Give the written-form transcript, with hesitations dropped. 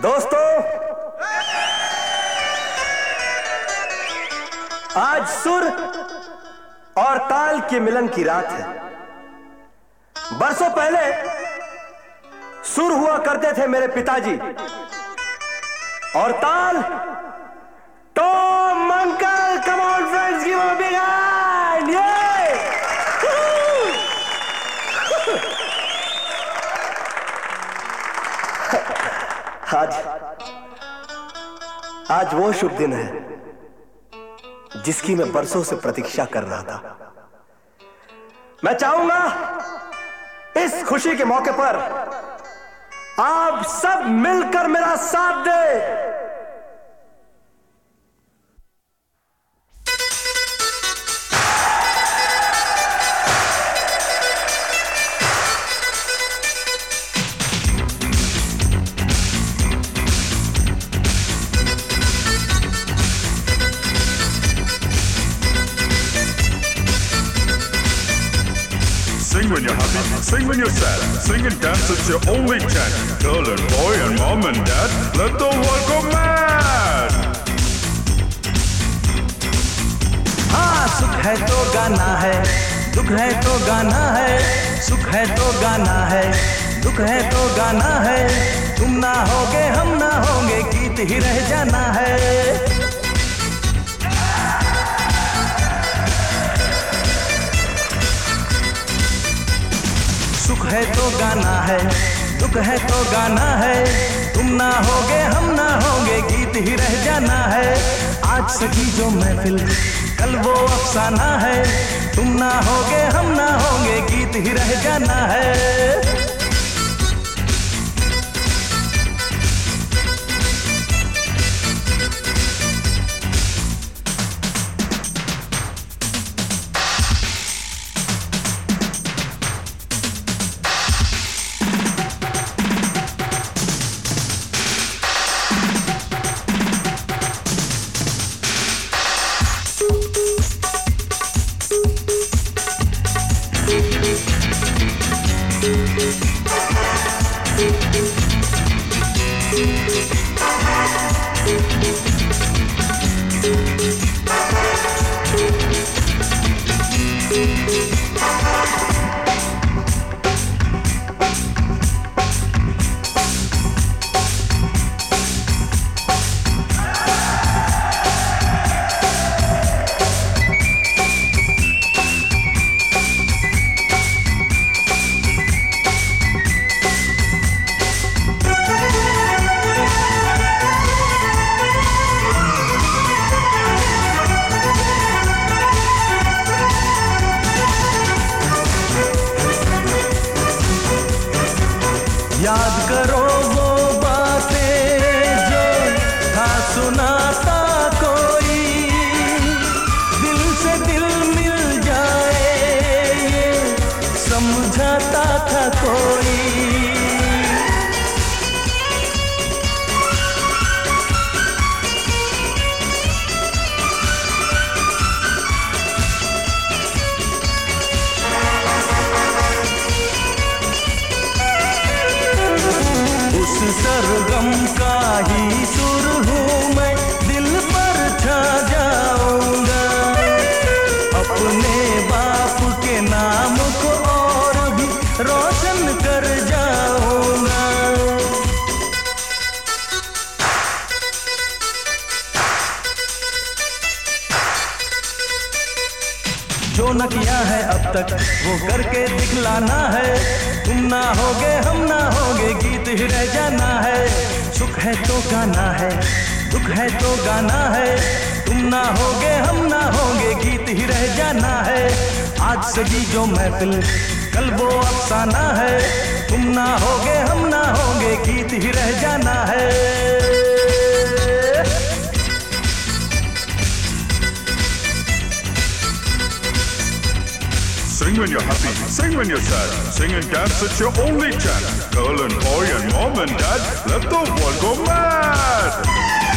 दोस्तों, आज सुर और ताल के मिलन की रात है। बरसों पहले सुर हुआ करते थे मेरे पिताजी और ताल Tom uncle. Come on friends, give a big hand. आज वो शुभ दिन है जिसकी मैं बरसों से प्रतीक्षा कर रहा था। मैं चाहूंगा इस खुशी के मौके पर आप सब मिलकर मेरा साथ दें। Sing when you're happy, sing when you're sad. Sing and dance, it's your only chance. Girl and boy and mom and dad, let the world go mad. हाँ, सुख है तो गाना है, दुख है तो गाना है। सुख है तो गाना है, दुख है तो गाना है। तुम ना होगे हम ना होंगे, गीत ही रह जाना है। सुख है तो गाना है, दुख है तो गाना है। तुम ना होगे हम ना होंगे, गीत ही रह जाना है। आज सकी जो महफिल, कल वो अफसाना है। तुम ना होगे हम ना होंगे, गीत ही रह जाना है। याद करो वो बातें जो था सुनाता कोई। दिल से दिल मिल जाए ये समझाता था कोई। सरगम का ही सुर हूँ मैं, दिल पर छा जाऊंगा। अपने बाप के नाम को और भी रोशन कर जाऊंगा। जो न किया है अब तक वो करके दिखलाना है। तुम ना होगे हम ना होंगे, गीत ही रह जाना है। सुख है तो गाना है, दुख है तो गाना है। तुम ना होगे हम ना होंगे, गीत ही रह जाना है। आज सजी जो महफिल, कल वो अफसाना है। तुम ना होगे हम ना होंगे, गीत ही रह जाना है। Sing when you're happy, sing when you're sad. Sing and dance, it's your only chance. Girl and boy and mom and dad, let the world go mad.